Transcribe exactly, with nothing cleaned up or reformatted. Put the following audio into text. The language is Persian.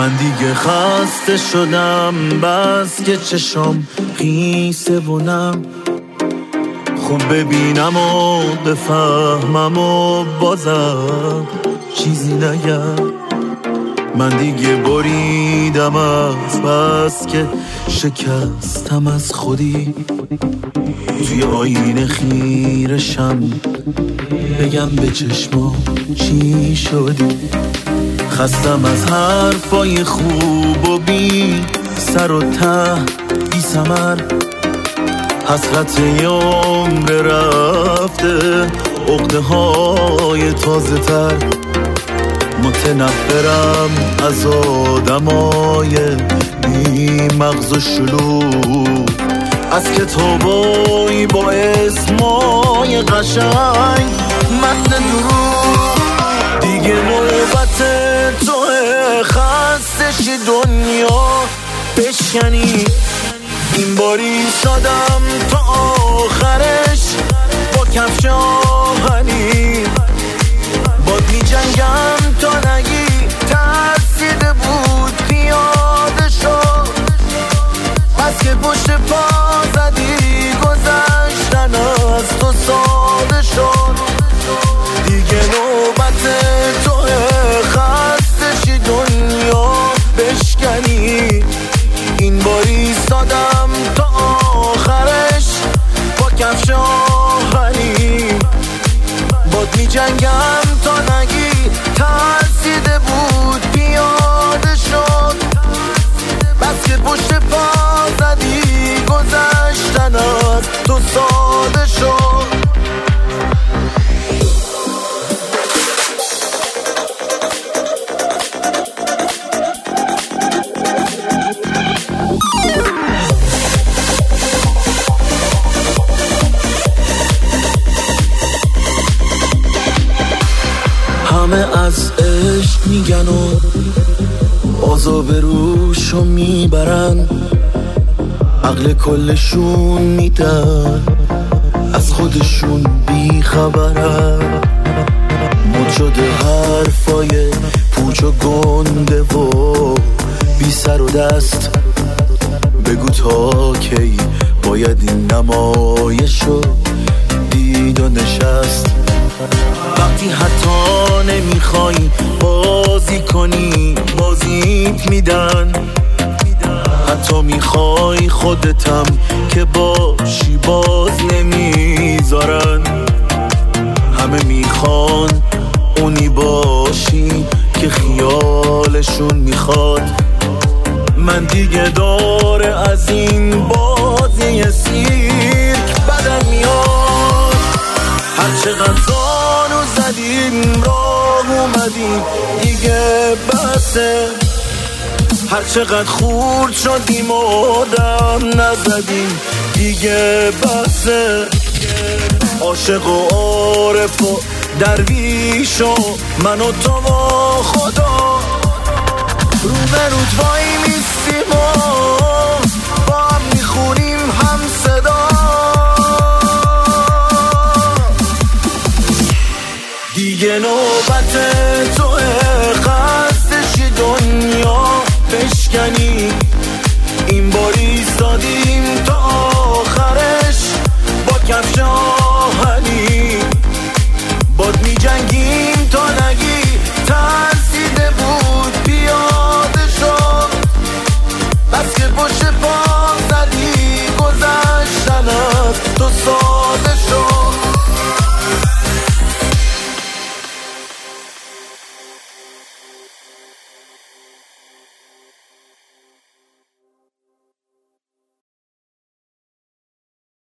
من دیگه خسته شدم، بس که چشم خیسه و نم، خوب ببینم و بفهمم و بازم چیزی نگم. من دیگه بریدم از بس که شکستم از خودی، توی آینه خیرشم بگم به چشمام چی شدی. خستم از حرفای خوب و بی سر و ته بی ثمر، حسرت یه عمر رفته، عقده های تازه تر. متنفرم از آدمای بی مغز و شلوغ، از کتابای با اسمای قشنگ متن دروغ. دیگه نوبت توه خسته شی دنیا بشکنی، این باری سادم تا آخرش با کفش آهنی. باد می جنگم تا نگی ترسیده بود پیاده شد، بس که پشت پا زدی گذشتن از تو ساده شد. دیگه نوبت توه خسته شی دنیا بشکنی، این باری سادم تا آخرش با کفش آهنی. باد می جنگم تا نگی ترسیده بود پیاده شد، بس که پشت پا زدی گذشتن از تو ساده شد. همه از عشق میگن و عذاب روشو میبرن، عقل کلشون میدن از خودشون بیخبرن. مد شده حرفای پوچ و گنده و بی سر و دست، بگو تا کی باید این نمایشو دید و نشست. وقتی حتی نمیخوای بازی کنی بازیت میدن، حتی میخوای خودتم که باشی باز نمیذارن. همه میخوان اونی باشی که خیالشون میخواد. من دیگه داره از این بازی سیرک بدم میاد. هر چقدر زانو زدیم راه اومدیم دیگه بسه، هر چقدر خورد شدیم و دم نزدیم دیگه بسه. عاشق و عارف و درویش و من و تو و خدا رو به رود وای میستیم و با هم میخونیم هم صدا. دیگه نوبت توه خسته شی دنیا بشکنی، این باری ایستادیم تا آخرش با کفش آهنی. باد می جنگیم تا نگی ترسیده بود پیاده شد، بس که پشت پا زدی گذشتن از تو سال.